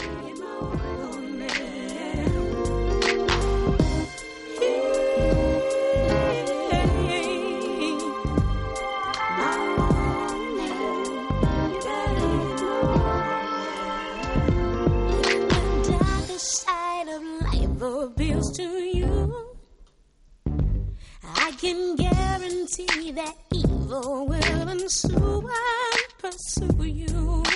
Appeals to you, I can guarantee that evil will ensue and pursue you.